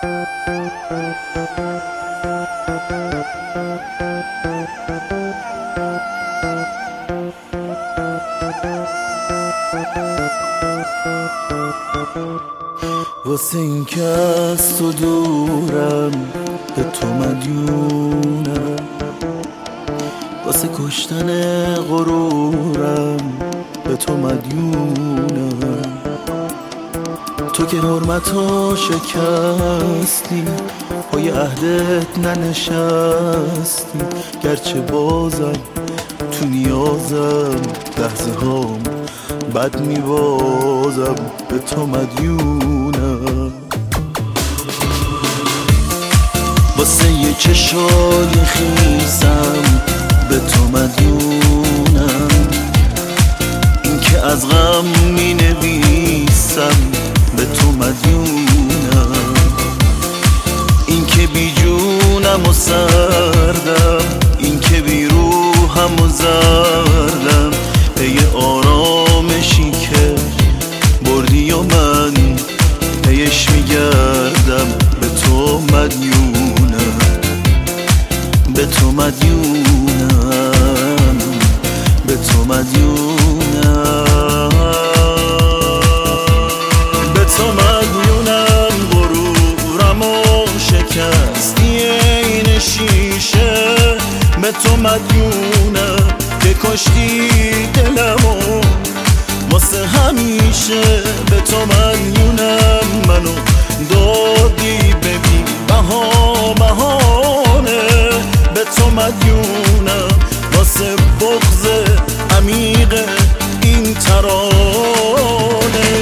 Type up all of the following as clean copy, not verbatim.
واسه این که از تو دورم به تو مدیونم، واسه کشتن غرورم به تو مدیونم. تو که حرمتو شکستی، پای عهدت ننشستی، گرچه بازم تو نیازم لحظه هام بد میبازم به تو مدیونم. واسه یه چشای خیسم به تو مدیونم، این که از غم می نویسم به تو مدیونم، این که بی جونم و سردم، این که بی روحم و زردم، پی آرامشی که بردی و من پیش میگردم به تو مدیونم، به تو مدیونم، به تو مدیونم، به تو مدیونم. غرورم و شکستی این شیشه، به تو مدیونم که کشتی دلمو واسه همیشه، به تو مدیونم. منو دادی ببین بهانه، به تو مدیونم واسه بغض عمیق این ترانه.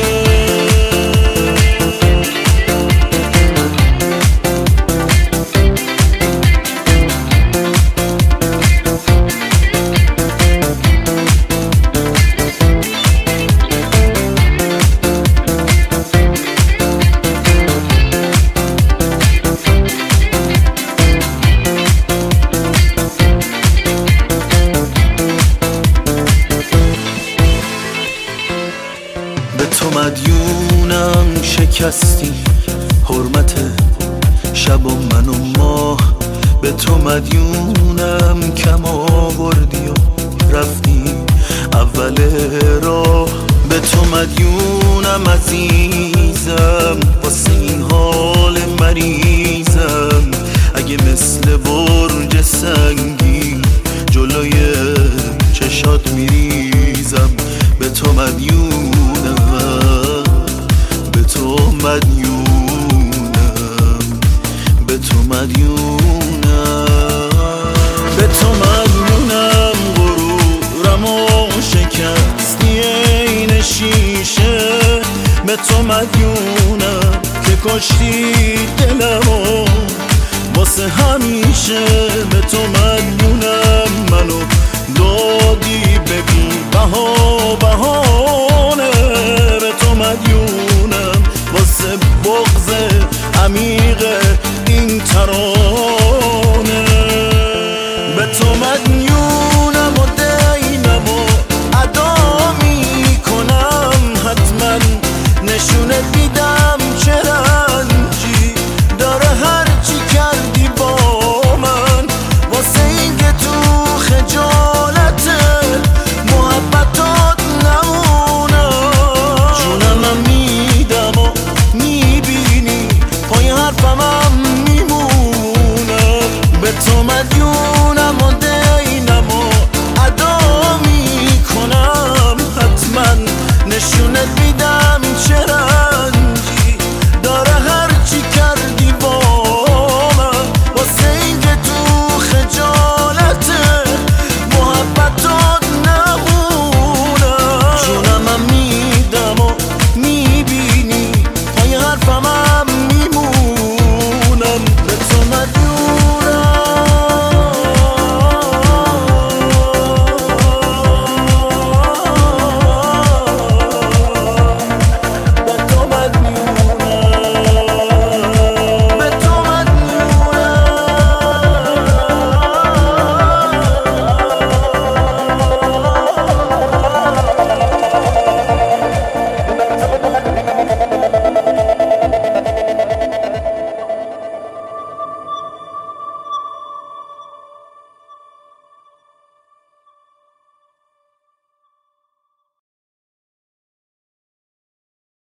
به تو مدیونم شکستی حرمت شب و من و ماه، به تو مدیونم کم آوردی و رفتی اول راه، به تو مدیونم عزیزم واسه این حال مریضم، اگه مثل برج سنگی جلوی چشات میریزم، به تو مدیونم، به تو مدیونم، به تو مدیونم، به تو مدیونم. غرورم و شکستی این شیشه، به تو مدیونم که کشتی دلمو واسه همیشه، به تو مدیونم. منو دادی ببین بهانه،